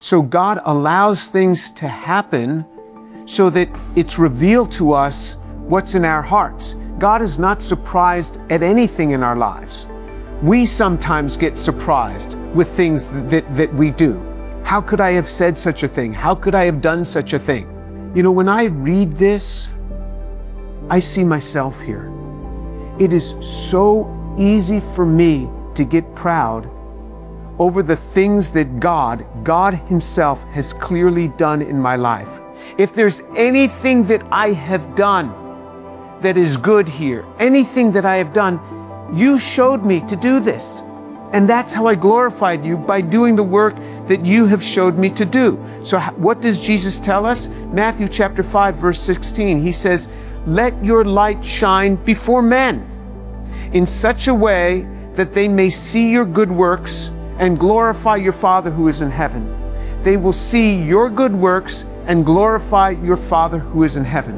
So God allows things to happen so that it's revealed to us what's in our hearts. God is not surprised at anything in our lives. We sometimes get surprised with things that we do. How could I have said such a thing? How could I have done such a thing? You know, when I read this, I see myself here. It is so easy for me to get proud over the things that God Himself has clearly done in my life. If there's anything that I have done that is good here, anything that I have done, you showed me to do this. And that's how I glorified you, by doing the work that you have showed me to do. So what does Jesus tell us? Matthew chapter 5, verse 16, He says, "Let your light shine before men in such a way that they may see your good works and glorify your Father who is in heaven." They will see your good works and glorify your Father who is in heaven.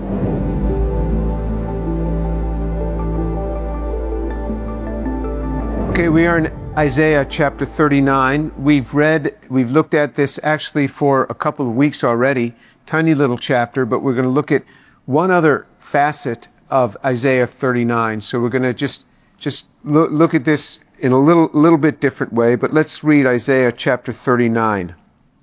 Okay, we are in Isaiah chapter 39. We've looked at this actually for a couple of weeks already, tiny little chapter, but we're going to look at one other facet of Isaiah 39. So we're going to just look at this in a little bit different way, but let's read Isaiah chapter 39.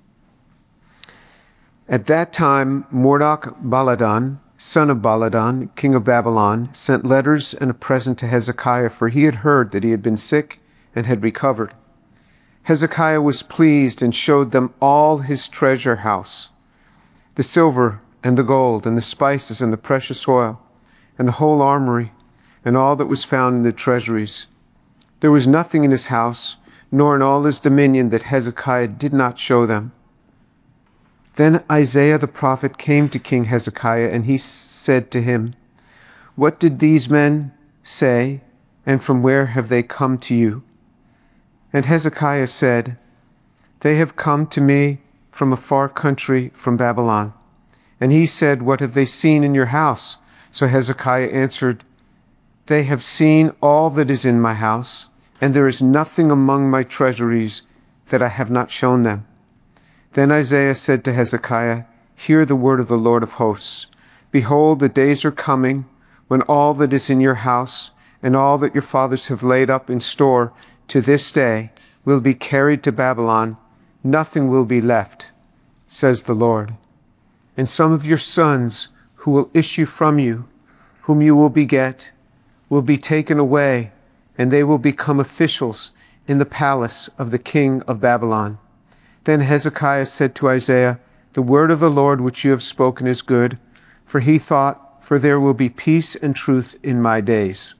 At that time, Marduk-baladan, son of Baladan, king of Babylon, sent letters and a present to Hezekiah, for he had heard that he had been sick and had recovered. Hezekiah was pleased and showed them all his treasure house, the silver and the gold and the spices and the precious oil and the whole armory and all that was found in the treasuries. There was nothing in his house, nor in all his dominion, that Hezekiah did not show them. Then Isaiah the prophet came to King Hezekiah, and he said to him, "What did these men say, and from where have they come to you?" And Hezekiah said, "They have come to me from a far country, from Babylon." And he said, "What have they seen in your house?" So Hezekiah answered, "They have seen all that is in my house, and there is nothing among my treasuries that I have not shown them." Then Isaiah said to Hezekiah, "Hear the word of the Lord of hosts. Behold, the days are coming when all that is in your house and all that your fathers have laid up in store to this day will be carried to Babylon. Nothing will be left, says the Lord. And some of your sons who will issue from you, whom you will beget, will be taken away, and they will become officials in the palace of the king of Babylon." Then Hezekiah said to Isaiah, "The word of the Lord which you have spoken is good, for he thought, for there will be peace and truth in my days."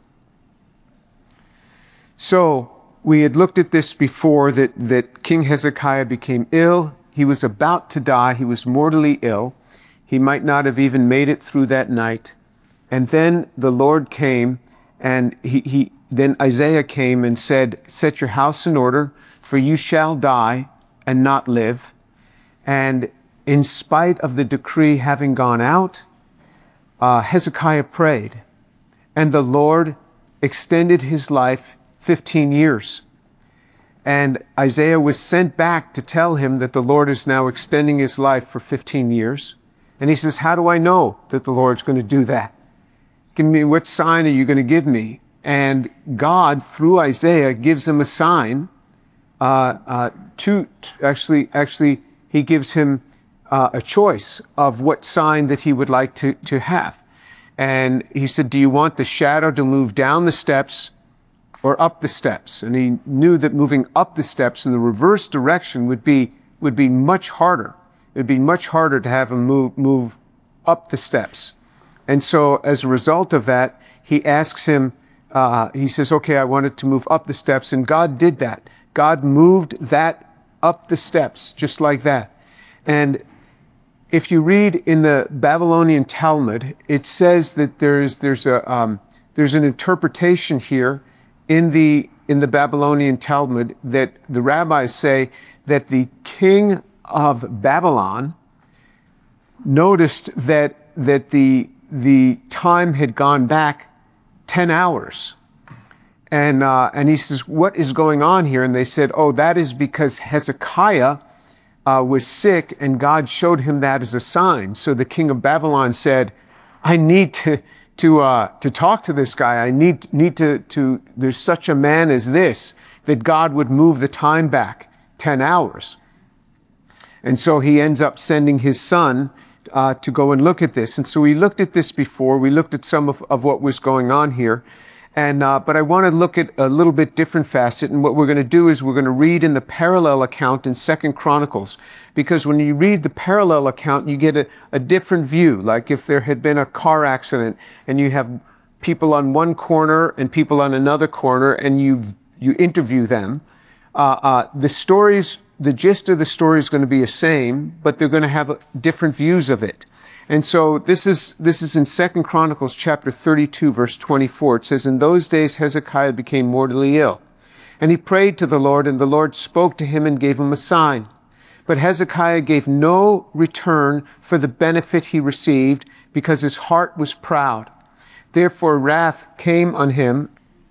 So we had looked at this before, that King Hezekiah became ill. He was about to die. He was mortally ill. He might not have even made it through that night. And then the Lord came, and then Isaiah came and said, "Set your house in order, for you shall die and not live." And in spite of the decree having gone out, Hezekiah prayed, and the Lord extended his life 15 years. And Isaiah was sent back to tell him that the Lord is now extending his life for 15 years. And he says, "How do I know that the Lord's going to do that? Give me, what sign are you going to give me?" And God, through Isaiah, gives him a sign. Actually, he gives him a choice of what sign that he would like to have. And he said, "Do you want the shadow to move down the steps or up the steps?" And he knew that moving up the steps in the reverse direction would be much harder. It would be much harder to have him move up the steps. And so as a result of that, he asks him, he says, "Okay, I want it to move up the steps." And God did that. God moved that up the steps, just like that. And if you read in the Babylonian Talmud, it says that there's an interpretation here in the Babylonian Talmud that the rabbis say that the king of Babylon noticed that the time had gone back 10 hours. And he says, "What is going on here?" And they said, "Oh, that is because Hezekiah was sick, and God showed him that as a sign. So the king of Babylon said, I need to talk to this guy. I need to, there's such a man as this, that God would move the time back 10 hours. And so he ends up sending his son to go and look at this. And so we looked at this before. We looked at some of what was going on here. And but I want to look at a little bit different facet. And what we're going to do is we're going to read in the parallel account in 2 Chronicles. Because when you read the parallel account, you get a different view. Like if there had been a car accident and you have people on one corner and people on another corner, and you interview them, the gist of the story is going to be the same, but they're going to have different views of it. And so this is in 2 Chronicles chapter 32, verse 24. It says, in those days Hezekiah became mortally ill, and he prayed to the Lord, and the Lord spoke to him and gave him a sign. But Hezekiah gave no return for the benefit he received, because his heart was proud. Therefore wrath came on him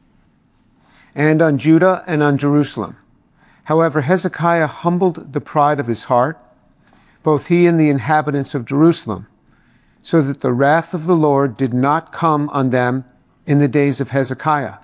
and on Judah and on Jerusalem. However, Hezekiah humbled the pride of his heart, both he and the inhabitants of Jerusalem, so that the wrath of the Lord did not come on them in the days of Hezekiah.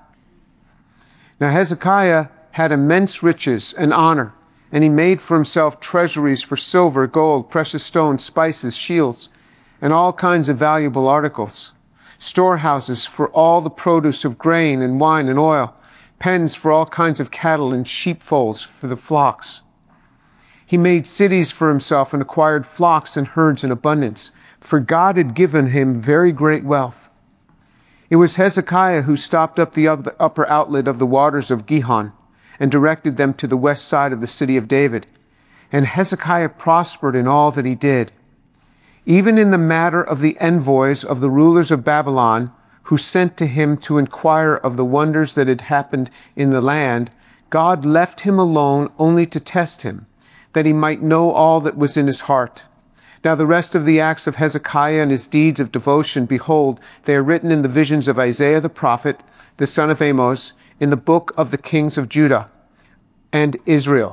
Now Hezekiah had immense riches and honor, and he made for himself treasuries for silver, gold, precious stones, spices, shields, and all kinds of valuable articles, storehouses for all the produce of grain and wine and oil, pens for all kinds of cattle, and sheepfolds for the flocks. He made cities for himself and acquired flocks and herds in abundance, for God had given him very great wealth. It was Hezekiah who stopped up the upper outlet of the waters of Gihon and directed them to the west side of the city of David. And Hezekiah prospered in all that he did. Even in the matter of the envoys of the rulers of Babylon, who sent to him to inquire of the wonders that had happened in the land, God left him alone only to test him, that he might know all that was in his heart. Now the rest of the acts of Hezekiah and his deeds of devotion, behold, they are written in the visions of Isaiah the prophet, the son of Amos, in the book of the kings of Judah and Israel.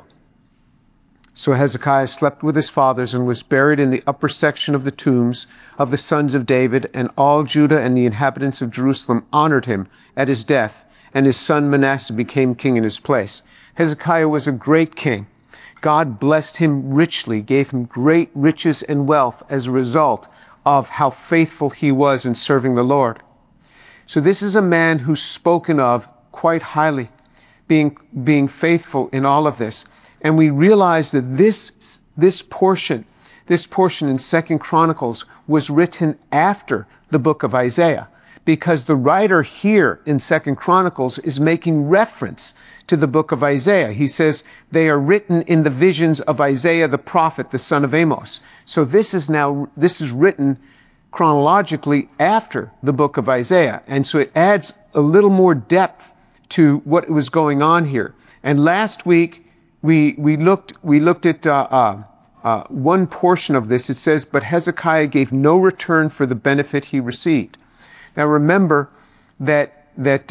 So Hezekiah slept with his fathers and was buried in the upper section of the tombs of the sons of David, and all Judah and the inhabitants of Jerusalem honored him at his death, and his son Manasseh became king in his place. Hezekiah was a great king. God blessed him richly, gave him great riches and wealth as a result of how faithful he was in serving the Lord. So this is a man who's spoken of quite highly, being faithful in all of this. And we realize that this portion in 2 Chronicles was written after the book of Isaiah, because the writer here in 2 Chronicles is making reference to the book of Isaiah. He says they are written in the visions of Isaiah the prophet, the son of Amos. So this is written chronologically after the book of Isaiah. And so it adds a little more depth to what was going on here. And last week, we looked at one portion of this. It says, but Hezekiah gave no return for the benefit he received. Now remember that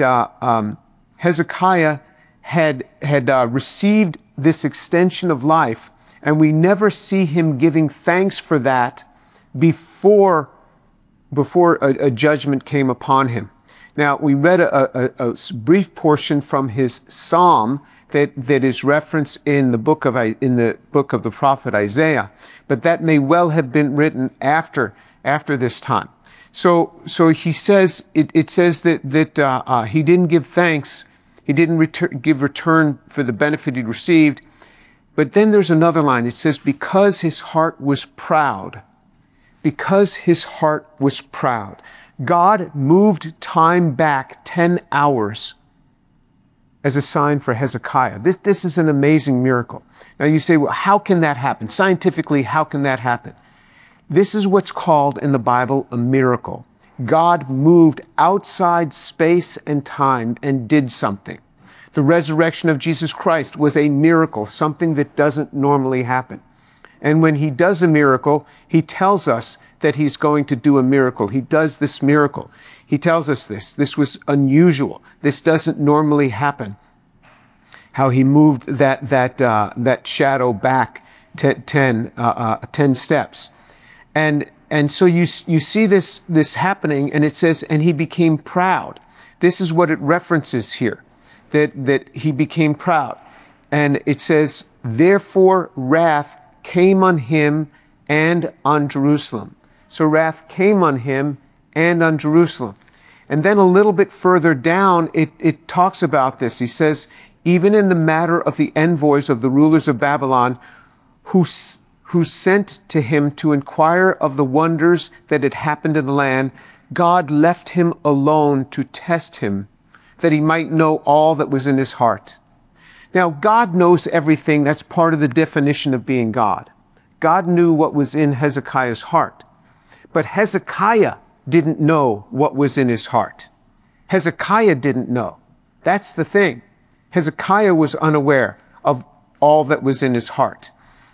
Hezekiah had received this extension of life, and we never see him giving thanks for that before a judgment came upon him. Now we read a brief portion from his psalm that is referenced in the book of the prophet Isaiah, but that may well have been written after this time. So he says it says that he didn't give thanks, he didn't give return for the benefit he received. But then there's another line. It says, because his heart was proud. Because his heart was proud. God moved time back 10 hours as a sign for Hezekiah. This is an amazing miracle. Now you say, well, how can that happen? Scientifically, how can that happen? This is what's called in the Bible a miracle. God moved outside space and time and did something. The resurrection of Jesus Christ was a miracle, something that doesn't normally happen. And when he does a miracle, he tells us that he's going to do a miracle. He does this miracle. He tells us this. This was unusual. This doesn't normally happen. How he moved that shadow back 10 steps. And so you see this happening, and it says, and he became proud. This is what it references here, that he became proud. And it says, therefore wrath came on him and on Jerusalem. So wrath came on him and on Jerusalem. And then a little bit further down, it talks about this. He says, even in the matter of the envoys of the rulers of Babylon, who sent to him to inquire of the wonders that had happened in the land, God left him alone to test him, that he might know all that was in his heart. Now, God knows everything. That's part of the definition of being God. God knew what was in Hezekiah's heart. But Hezekiah didn't know what was in his heart. Hezekiah didn't know. That's the thing. Hezekiah was unaware of all that was in his heart.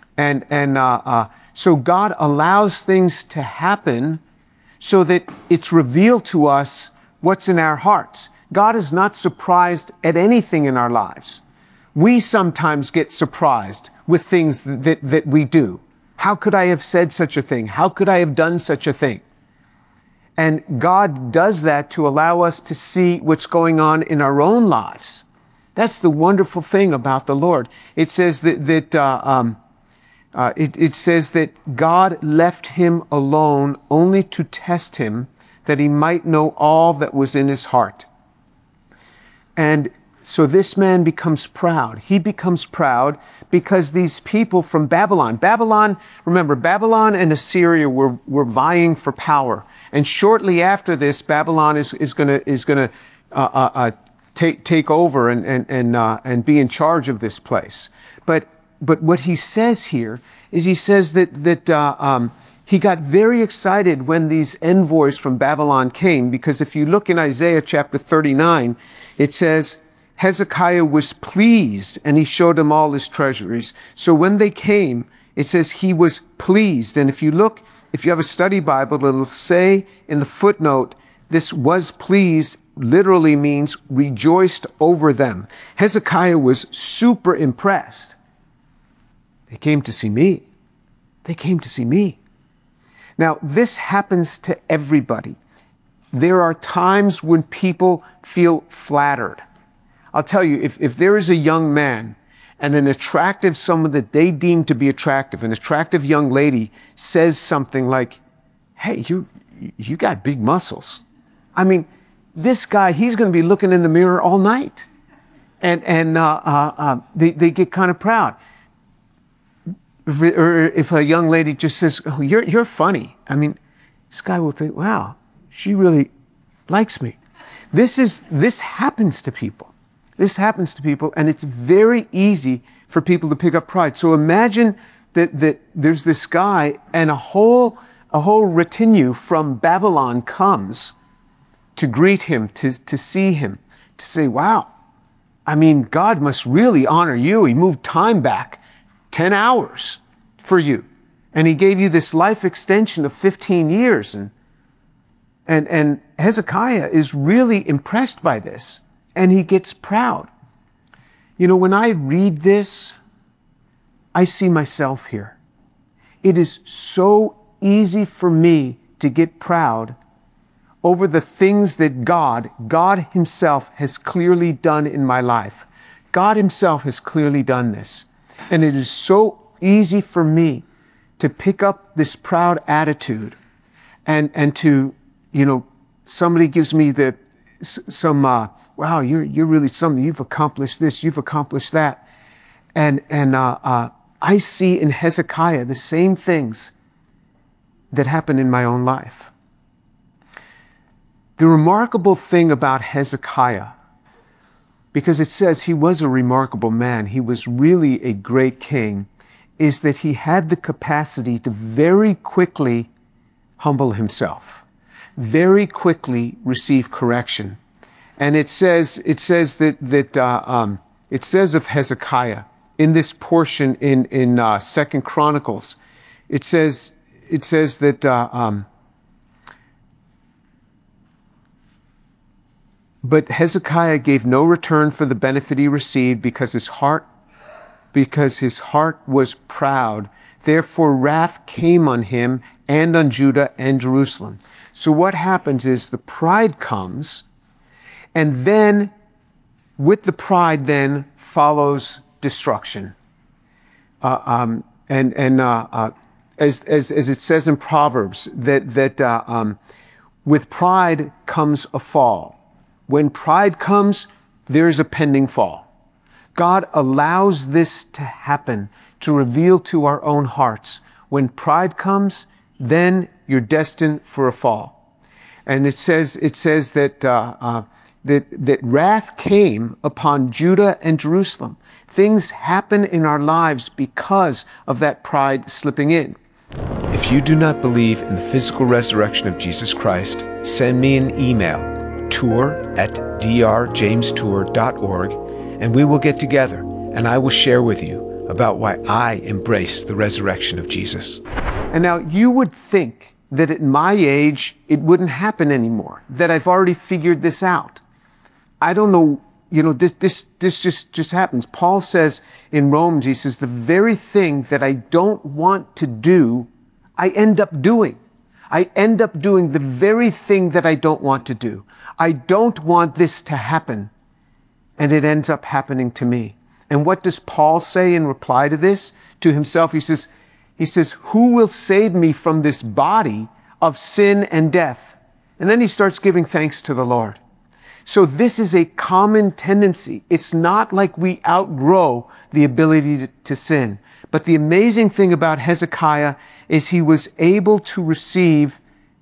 So God allows things to happen so that it's revealed to us what's in our hearts. God is not surprised at anything in our lives. We sometimes get surprised with things that we do. How could I have said such a thing? How could I have done such a thing? And God does that to allow us to see what's going on in our own lives. That's the wonderful thing about the Lord. It says it says that God left him alone only to test him, that he might know all that was in his heart. And so this man becomes proud. He becomes proud because these people from Babylon, remember, Babylon and Assyria were vying for power. And shortly after this, Babylon is going to take over and be in charge of this place. But what he says here is he says that he got very excited when these envoys from Babylon came, because if you look in Isaiah chapter 39, it says, Hezekiah was pleased and he showed them all his treasuries. So when they came, it says he was pleased. And if you have a study Bible, it'll say in the footnote, this was pleased literally means rejoiced over them. Hezekiah was super impressed. They came to see me. They came to see me. Now, this happens to everybody. There are times when people feel flattered. I'll tell you, if there is a young man and an attractive, someone that they deem to be attractive, an attractive young lady says something like, hey, you got big muscles. I mean, this guy, he's going to be looking in the mirror all night. And they get kind of proud. Or if a young lady just says, oh, you're funny. I mean, this guy will think, wow, she really likes me. This happens to people. This happens to people, and it's very easy for people to pick up pride. So imagine that there's this guy, and a whole retinue from Babylon comes to greet him, to see him, to say, wow, I mean, God must really honor you. He moved time back 10 hours for you. And he gave you this life extension of 15 years. And Hezekiah is really impressed by this. And he gets proud. You know, when I read this, I see myself here. It is so easy for me to get proud over the things that God himself has clearly done in my life. God himself has clearly done this. And it is so easy for me to pick up this proud attitude and to, you know, somebody gives me wow, you're really something. You've accomplished this. You've accomplished that. And I see in Hezekiah the same things that happen in my own life. The remarkable thing about Hezekiah, because it says he was a remarkable man, he was really a great king, is that he had the capacity to very quickly humble himself, very quickly receive correction. And it says that it says of Hezekiah in this portion in 2 Chronicles, it says that but Hezekiah gave no return for the benefit he received, because his heart because his heart was proud. Therefore wrath came on him and on Judah and Jerusalem. So what happens is the pride comes, and then with the pride then follows destruction. As it says in Proverbs, that with pride comes a fall. When pride comes, there is a pending fall. God allows this to happen to reveal to our own hearts. When pride comes, then you're destined for a fall. And it says that wrath came upon Judah and Jerusalem. Things happen in our lives because of that pride slipping in. If you do not believe in the physical resurrection of Jesus Christ, send me an email, tour@drjamestour.org, and we will get together and I will share with you about why I embrace the resurrection of Jesus. And now you would think that at my age it wouldn't happen anymore, that I've already figured this out. I don't know, this just happens. Paul says in Romans, he says, the very thing that I don't want to do, I end up doing. I end up doing the very thing that I don't want to do. I don't want this to happen, and it ends up happening to me. And what does Paul say in reply to this? To himself, he says, who will save me from this body of sin and death? And then he starts giving thanks to the Lord. So this is a common tendency. It's not like we outgrow the ability to sin. But the amazing thing about Hezekiah is he was able to receive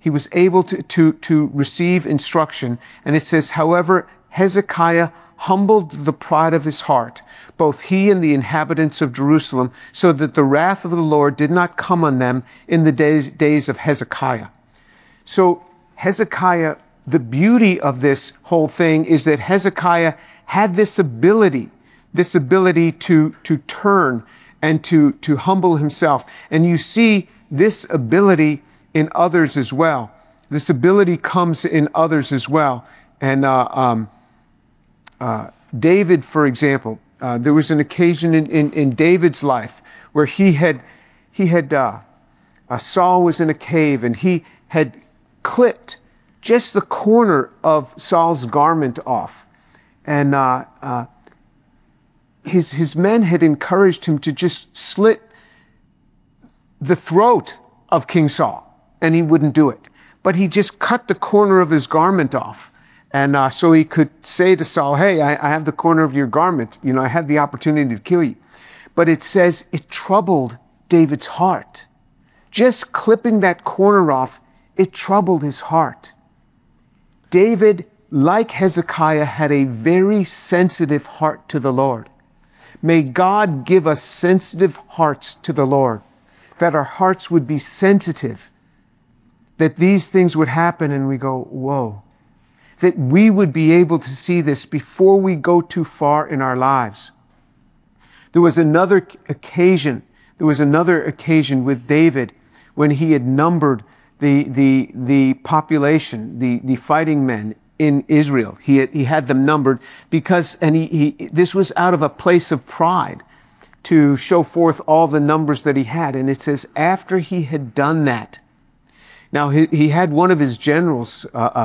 instruction. And it says, however, Hezekiah humbled the pride of his heart, both he and the inhabitants of Jerusalem, so that the wrath of the Lord did not come on them in the days of Hezekiah. So Hezekiah, the beauty of this whole thing is that Hezekiah had this ability to turn and to humble himself. And you see this ability in others as well. This ability comes in others as well. And David, for example, there was an occasion in David's life where Saul was in a cave and he had clipped just the corner of Saul's garment off. And his men had encouraged him to just slit the throat of King Saul, and he wouldn't do it. But he just cut the corner of his garment off. And so he could say to Saul, hey, I have the corner of your garment. I had the opportunity to kill you. But it says it troubled David's heart. Just clipping that corner off, it troubled his heart. David, like Hezekiah, had a very sensitive heart to the Lord. May God give us sensitive hearts to the Lord, that our hearts would be sensitive, that these things would happen and we go, whoa. That we would be able to see this before we go too far in our lives. There was another occasion with David when he had numbered the population, the fighting men in Israel. He had them numbered because, and this was out of a place of pride to show forth all the numbers that he had. And it says after he had done that, now he had one of his generals,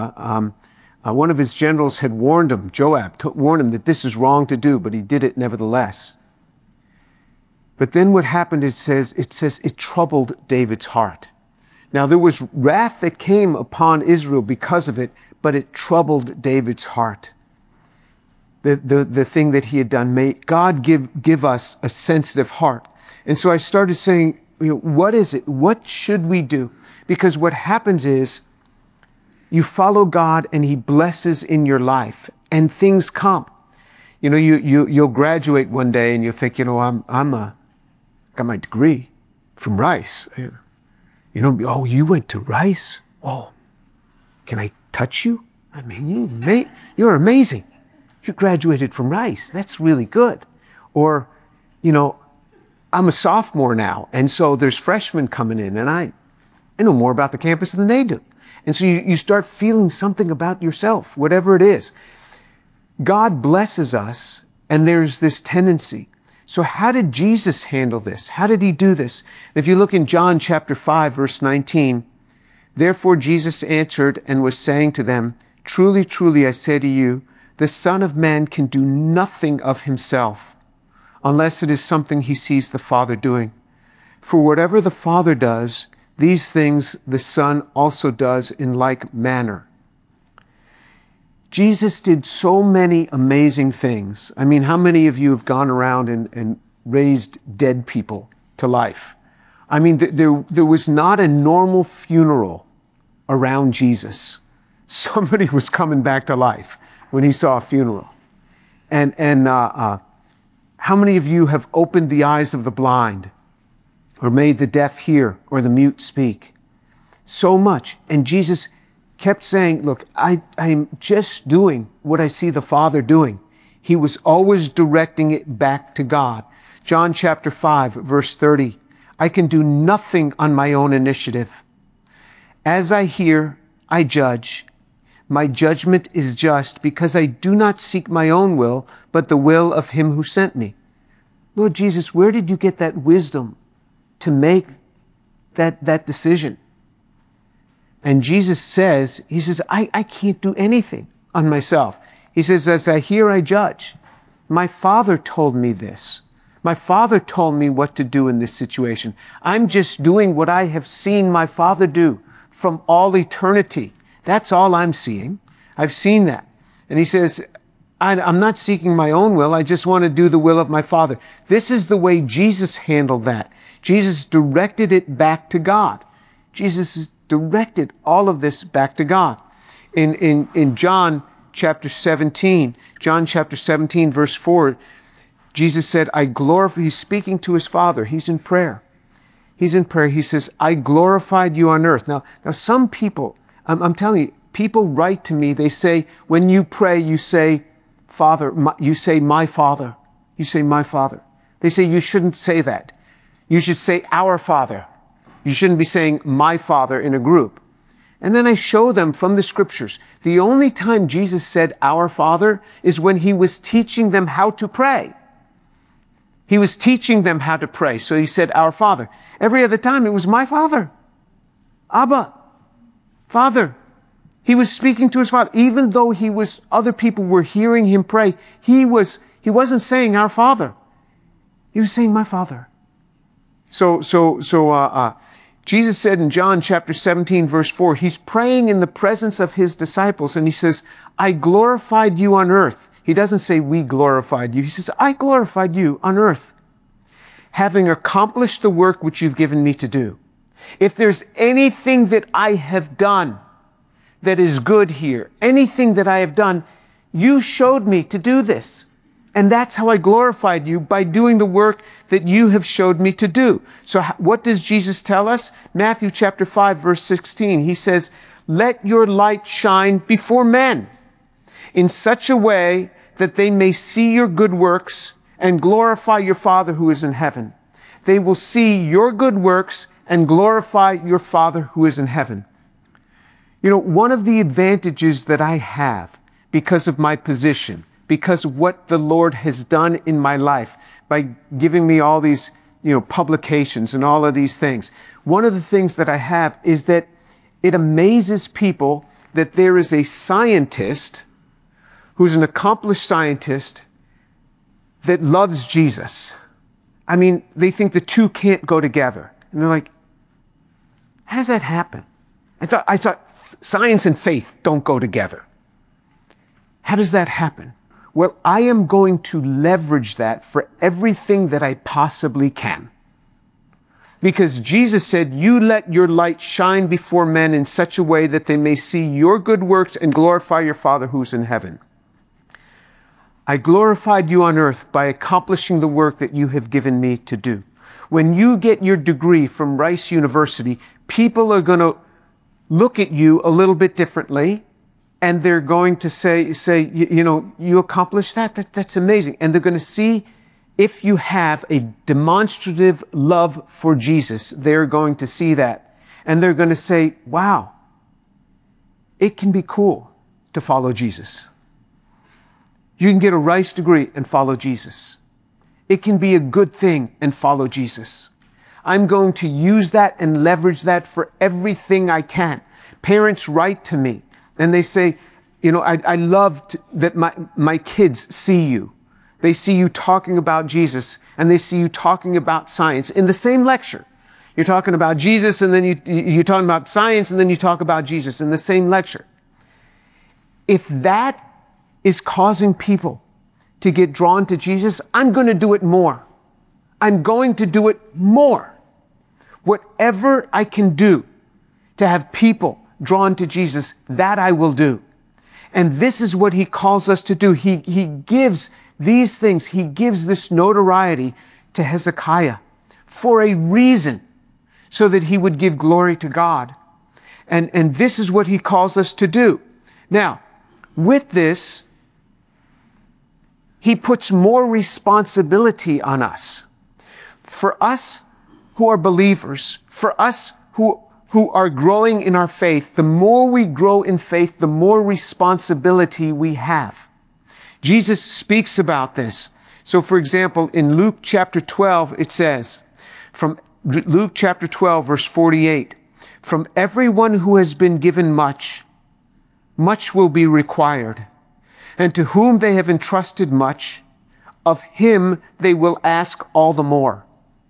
had warned him, Joab, warned him that this is wrong to do, but he did it nevertheless. But then what happened, it says it troubled David's heart. Now there was wrath that came upon Israel because of it, but it troubled David's heart. The thing that he had done. May God give us a sensitive heart. And so I started saying, what is it? What should we do? Because what happens is, you follow God and He blesses in your life and things come. You'll graduate one day and you'll think, got my degree from Rice. Oh, you went to Rice? Oh, can I touch you? I mean, you're amazing. You graduated from Rice. That's really good. Or, I'm a sophomore now, and so there's freshmen coming in, and I know more about the campus than they do. And so you start feeling something about yourself, whatever it is. God blesses us, and there's this tendency So how did Jesus handle this? How did he do this? If you look in John chapter 5, verse 19, therefore Jesus answered and was saying to them, truly, truly, I say to you, the Son of Man can do nothing of himself unless it is something he sees the Father doing. For whatever the Father does, these things the Son also does in like manner. Jesus did so many amazing things. I mean, how many of you have gone around and raised dead people to life? I mean, there was not a normal funeral around Jesus. Somebody was coming back to life when he saw a funeral. And how many of you have opened the eyes of the blind, or made the deaf hear, or the mute speak? So much. And Jesus kept saying, look, I'm just doing what I see the Father doing. He was always directing it back to God. John chapter 5, verse 30, I can do nothing on my own initiative. As I hear, I judge. My judgment is just because I do not seek my own will, but the will of him who sent me. Lord Jesus, where did you get that wisdom to make that decision? And Jesus says, he says, I can't do anything on myself. He says, as I hear, I judge. My Father told me this. My Father told me what to do in this situation. I'm just doing what I have seen my Father do from all eternity. That's all I'm seeing. I've seen that. And he says, I'm not seeking my own will. I just want to do the will of my Father. This is the way Jesus handled that. Jesus directed it back to God. Jesus has directed all of this back to God. In John chapter 17, verse 4, Jesus said, he's speaking to his Father. He's in prayer. He's in prayer. He says, I glorified you on earth. Now some people, I'm telling you, people write to me, they say, when you pray, you say, Father, you say, my Father. You say, my Father. They say, you shouldn't say that. You should say, our Father. You shouldn't be saying, my Father, in a group. And then I show them from the scriptures. The only time Jesus said, our Father, is when he was teaching them how to pray. He was teaching them how to pray. So he said, our Father. Every other time, it was my Father. Abba, Father. He was speaking to his Father. Even though other people were hearing him pray, he wasn't saying our Father. He was saying my Father. So Jesus said in John chapter 17, verse 4, he's praying in the presence of his disciples, and he says, I glorified you on earth. He doesn't say we glorified you. He says, I glorified you on earth, having accomplished the work which you've given me to do. If there's anything that I have done that is good here, anything that I have done, you showed me to do this. And that's how I glorified you, by doing the work that you have showed me to do. So what does Jesus tell us? Matthew chapter 5, verse 16. He says, let your light shine before men in such a way that they may see your good works and glorify your Father who is in heaven. They will see your good works and glorify your Father who is in heaven. You know, one of the advantages that I have because of my position, because of what the Lord has done in my life by giving me all these, publications and all of these things. One of the things that I have is that it amazes people that there is a scientist who's an accomplished scientist that loves Jesus. I mean, they think the two can't go together. And they're like, how does that happen? I thought science and faith don't go together. How does that happen? Well, I am going to leverage that for everything that I possibly can. Because Jesus said, you let your light shine before men in such a way that they may see your good works and glorify your Father who's in heaven. I glorified you on earth by accomplishing the work that you have given me to do. When you get your degree from Rice University, people are going to look at you a little bit differently. And they're going to say, you accomplished that? That's amazing. And they're going to see if you have a demonstrative love for Jesus. They're going to see that. And they're going to say, wow, it can be cool to follow Jesus. You can get a Rice degree and follow Jesus. it can be a good thing and follow Jesus. I'm going to use that and leverage that for everything I can. Parents write to me and they say, I love that my kids see you. They see you talking about Jesus and they see you talking about science in the same lecture. You're talking about Jesus and then you're talking about science and then you talk about Jesus in the same lecture. If that is causing people to get drawn to Jesus, I'm going to do it more. I'm going to do it more. Whatever I can do to have people drawn to Jesus, that I will do. And this is what he calls us to do. He gives these things, he gives this notoriety to Hezekiah for a reason, so that he would give glory to God. And this is what he calls us to do. Now, with this, he puts more responsibility on us. For us who are believers, for us who are growing in our faith, the more we grow in faith, the more responsibility we have. Jesus speaks about this. So, for example, in Luke chapter 12, it says, from Luke chapter 12, verse 48, from everyone who has been given much, much will be required. And to whom they have entrusted much, of him they will ask all the more.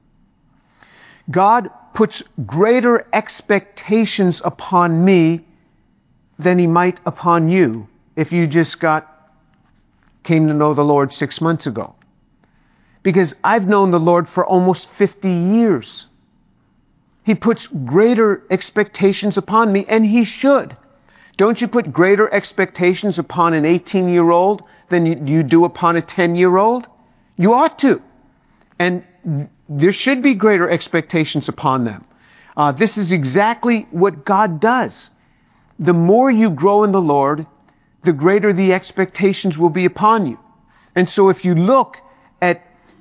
God puts greater expectations upon me than he might upon you if you just came to know the Lord 6 months ago. Because I've known the Lord for almost 50 years. He puts greater expectations upon me, and he should. Don't you put greater expectations upon an 18-year-old than you do upon a 10-year-old? You ought to. And there should be greater expectations upon them. This is exactly what God does. The more you grow in the Lord, the greater the expectations will be upon you. And so if you look at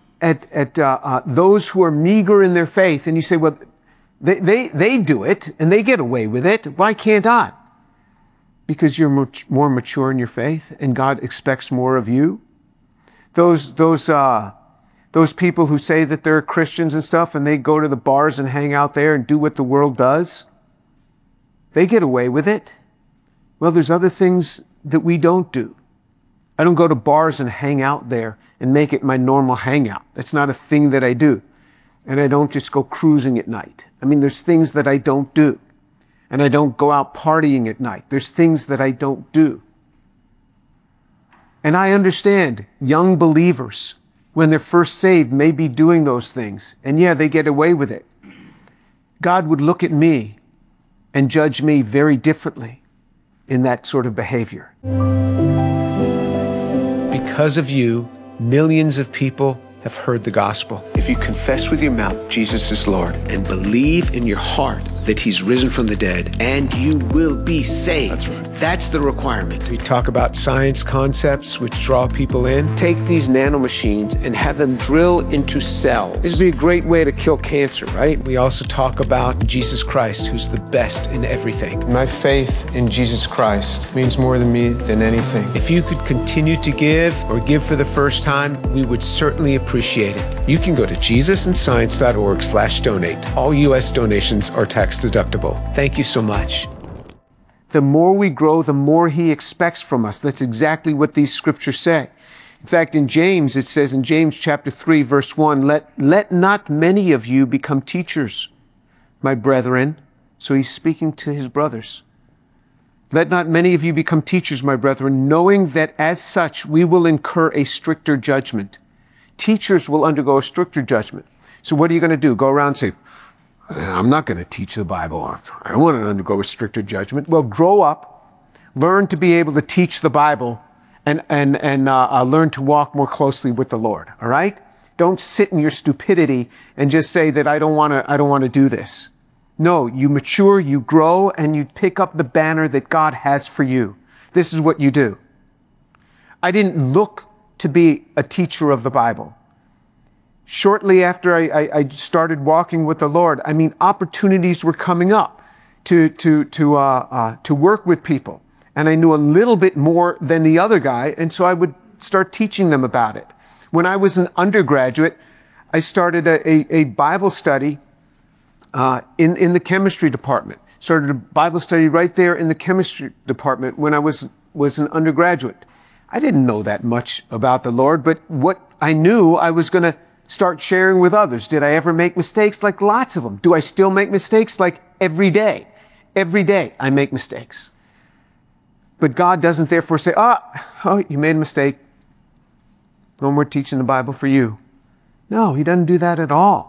those who are meager in their faith, and you say, well, they do it and they get away with it. Why can't I? Because you're more mature in your faith and God expects more of you. Those people who say that they're Christians and stuff and they go to the bars and hang out there and do what the world does, they get away with it. Well, there's other things that we don't do. I don't go to bars and hang out there and make it my normal hangout. That's not a thing that I do. And I don't just go cruising at night. I mean, there's things that I don't do. And I don't go out partying at night. There's things that I don't do. And I understand young believers, when they're first saved, may be doing those things. And yeah, they get away with it. God would look at me and judge me very differently in that sort of behavior. Because of you, millions of people have heard the gospel. If you confess with your mouth Jesus is Lord and believe in your heart that he's risen from the dead, and you will be saved. That's right. That's the requirement. We talk about science concepts which draw people in. Take these nanomachines and have them drill into cells. This would be a great way to kill cancer, right? We also talk about Jesus Christ, who's the best in everything. My faith in Jesus Christ means more to me than anything. If you could continue to give or give for the first time, we would certainly appreciate it. You can go to jesusandscience.org/donate. All U.S. donations are tax deductible. Thank you so much. The more we grow, the more he expects from us. That's exactly what these scriptures say. In fact, in James, it says in James chapter 3, verse 1, let not many of you become teachers, my brethren. So he's speaking to his brothers. Let not many of you become teachers, my brethren, knowing that as such we will incur a stricter judgment. Teachers will undergo a stricter judgment. So what are you going to do? Go around and say, I'm not going to teach the Bible. I don't want to undergo a stricter judgment. Well, grow up, learn to be able to teach the Bible, and learn to walk more closely with the Lord. All right? Don't sit in your stupidity and just say that I don't want to do this. No, you mature, you grow, and you pick up the banner that God has for you. This is what you do. I didn't look to be a teacher of the Bible. Shortly after I started walking with the Lord, I mean, opportunities were coming up to work with people. And I knew a little bit more than the other guy, and so I would start teaching them about it. When I was an undergraduate, I started a Bible study in the chemistry department. Started a Bible study right there in the chemistry department when I was an undergraduate. I didn't know that much about the Lord, but what I knew, I was going to start sharing with others. Did I ever make mistakes? Like lots of them. Do I still make mistakes? Like every day. Every day I make mistakes. But God doesn't therefore say, oh, you made a mistake. No more teaching the Bible for you. No, he doesn't do that at all.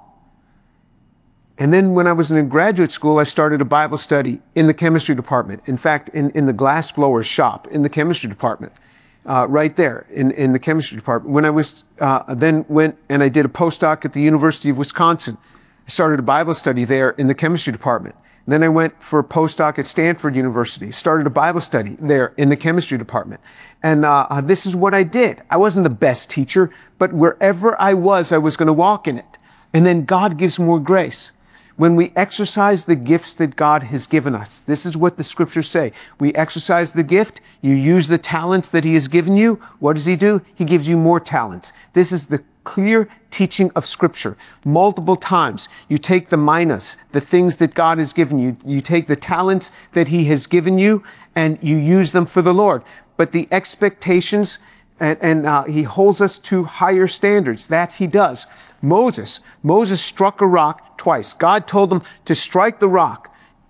And then when I was in graduate school, I started a Bible study in the chemistry department. In fact, in the glassblower shop in the chemistry department, right there in the chemistry department. When I was, then went and I did a postdoc at the University of Wisconsin. I started a Bible study there in the chemistry department. And then I went for a postdoc at Stanford University, started a Bible study there in the chemistry department. And this is what I did. I wasn't the best teacher, but wherever I was going to walk in it. And then God gives more grace. When we exercise the gifts that God has given us, this is what the scriptures say. We exercise the gift, you use the talents that he has given you. What does he do? He gives you more talents. This is the clear teaching of scripture. Multiple times, you take the minas, the things that God has given you, you take the talents that he has given you, and you use them for the Lord. But the expectations, and he holds us to higher standards. That he does. Moses struck a rock twice. God told him to strike the rock,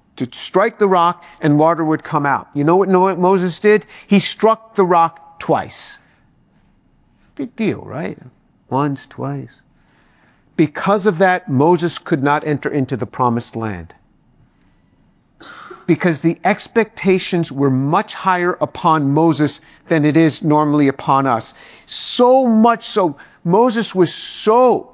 and water would come out. You know what Moses did? He struck the rock twice. Big deal, right? Once, twice. Because of that, Moses could not enter into the promised land. Because the expectations were much higher upon Moses than it is normally upon us. So much so, Moses was so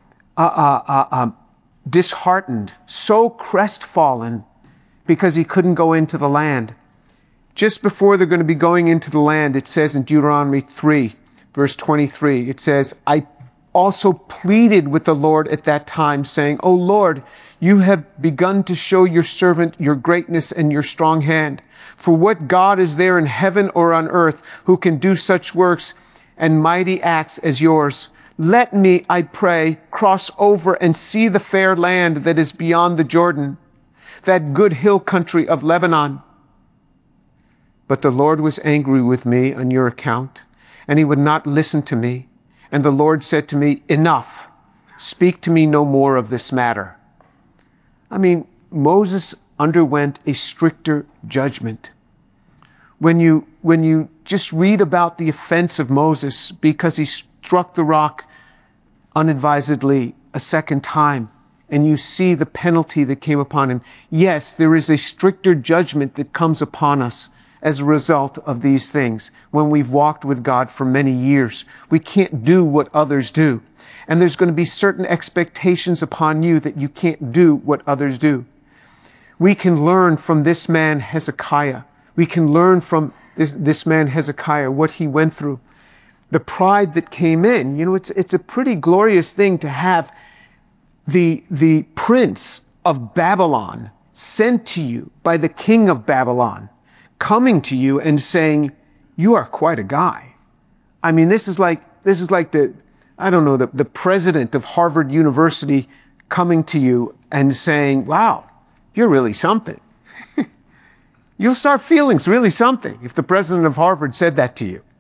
disheartened, so crestfallen, because he couldn't go into the land. Just before they're going to be going into the land, it says in Deuteronomy 3, verse 23, it says, I also pleaded with the Lord at that time, saying, O Lord, you have begun to show your servant your greatness and your strong hand. For what God is there in heaven or on earth who can do such works and mighty acts as yours? Let me, I pray, cross over and see the fair land that is beyond the Jordan, that good hill country of Lebanon. But the Lord was angry with me on your account, and he would not listen to me. And the Lord said to me, enough, speak to me no more of this matter. I mean, Moses underwent a stricter judgment. When you just read about the offense of Moses because he struck the rock unadvisedly a second time, and you see the penalty that came upon him. Yes, there is a stricter judgment that comes upon us as a result of these things. When we've walked with God for many years, we can't do what others do. And there's going to be certain expectations upon you that you can't do what others do. We can learn from this man Hezekiah. We can learn from this man Hezekiah what he went through. The pride that came in. You know, it's a pretty glorious thing to have the prince of Babylon sent to you by the king of Babylon, coming to you and saying, you are quite a guy. I mean, this is like the president of Harvard University coming to you and saying, wow, you're really something. You'll start feeling it's really something if the president of Harvard said that to you.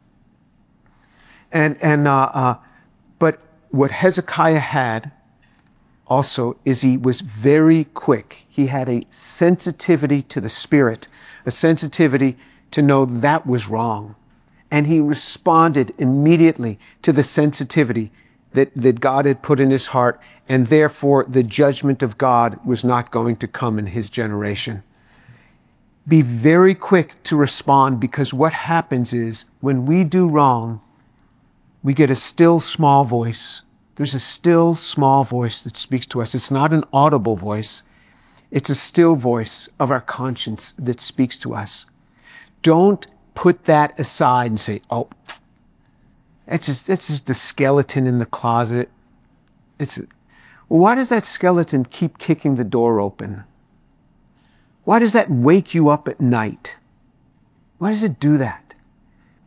But what Hezekiah had also is he was very quick. He had a sensitivity to the Spirit, a sensitivity to know that was wrong. And he responded immediately to the sensitivity that God had put in his heart, and therefore the judgment of God was not going to come in his generation. Be very quick to respond, because what happens is when we do wrong, we get a still small voice. There's a still small voice that speaks to us. It's not an audible voice. It's a still voice of our conscience that speaks to us. Don't put that aside and say, oh, it's just a skeleton in the closet. Why does that skeleton keep kicking the door open? Why does that wake you up at night? Why does it do that?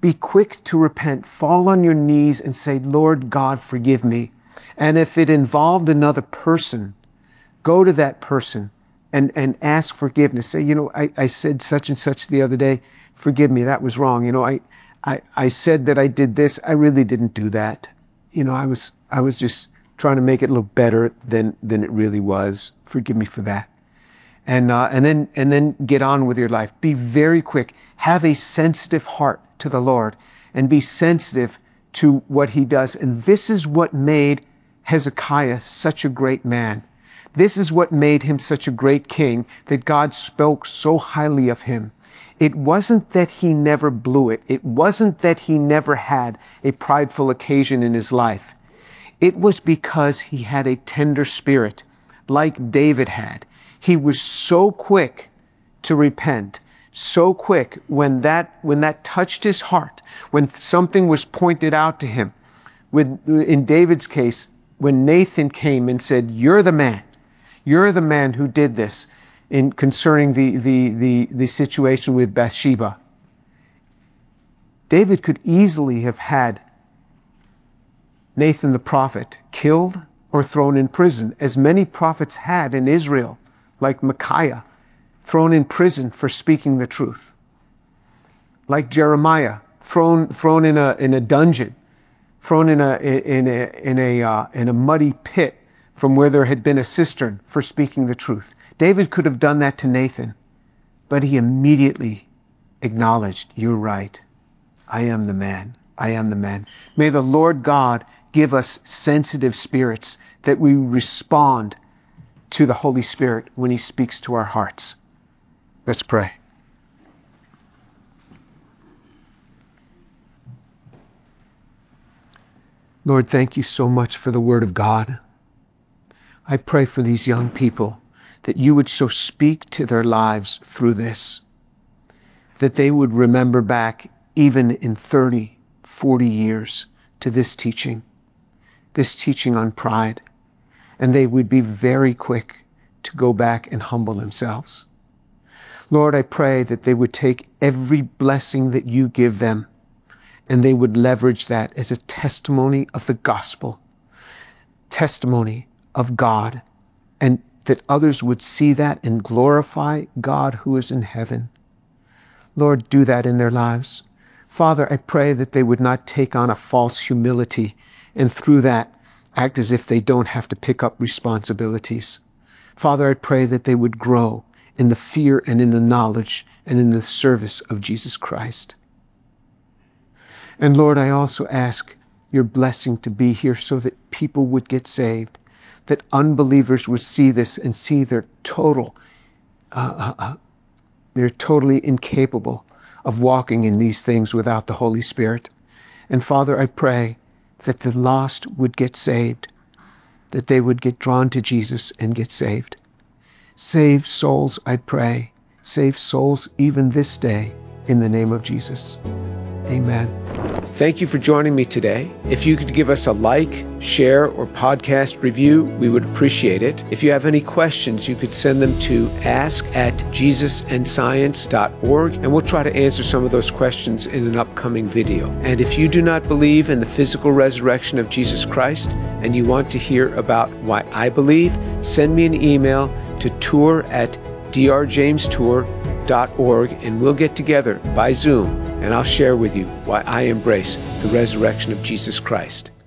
Be quick to repent. Fall on your knees and say, Lord God, forgive me. And if it involved another person, go to that person and ask forgiveness. Say, I said such and such the other day. Forgive me, that was wrong. I said that I did this. I really didn't do that. I was just trying to make it look better than it really was. Forgive me for that. And then get on with your life. Be very quick. Have a sensitive heart to the Lord and be sensitive to what he does. And this is what made Hezekiah such a great man. This is what made him such a great king, that God spoke so highly of him. It wasn't that he never blew it. It wasn't that he never had a prideful occasion in his life. It was because he had a tender spirit, like David had. He was so quick to repent, so quick when that touched his heart, when something was pointed out to him. In David's case, when Nathan came and said, "You're the man. You're the man who did this," concerning the situation with Bathsheba. David could easily have had Nathan the prophet killed or thrown in prison, as many prophets had in Israel, like Micaiah, thrown in prison for speaking the truth. Like Jeremiah, thrown in a dungeon, thrown in a muddy pit from where there had been a cistern for speaking the truth. David could have done that to Nathan, but he immediately acknowledged, "You're right. I am the man. I am the man." May the Lord God give us sensitive spirits, that we respond to the Holy Spirit when he speaks to our hearts. Let's pray. Lord, thank you so much for the Word of God. I pray for these young people, that you would so speak to their lives through this, that they would remember back even in 30, 40 years to this teaching on pride, and they would be very quick to go back and humble themselves. Lord, I pray that they would take every blessing that you give them, and they would leverage that as a testimony of the gospel, testimony of God, and that others would see that and glorify God who is in heaven. Lord, do that in their lives. Father, I pray that they would not take on a false humility and through that act as if they don't have to pick up responsibilities. Father, I pray that they would grow in the fear and in the knowledge and in the service of Jesus Christ. And Lord, I also ask your blessing to be here so that people would get saved, that unbelievers would see this and see they're totally incapable of walking in these things without the Holy Spirit. And Father, I pray that the lost would get saved, that they would get drawn to Jesus and get saved. Save souls, I pray. Save souls even this day in the name of Jesus. Amen. Thank you for joining me today. If you could give us a like, share, or podcast review, we would appreciate it. If you have any questions, you could send them to ask@jesusandscience.org, and we'll try to answer some of those questions in an upcoming video. And if you do not believe in the physical resurrection of Jesus Christ, and you want to hear about why I believe, send me an email to tour@drjamestour.org, and we'll get together by Zoom, and I'll share with you why I embrace the resurrection of Jesus Christ.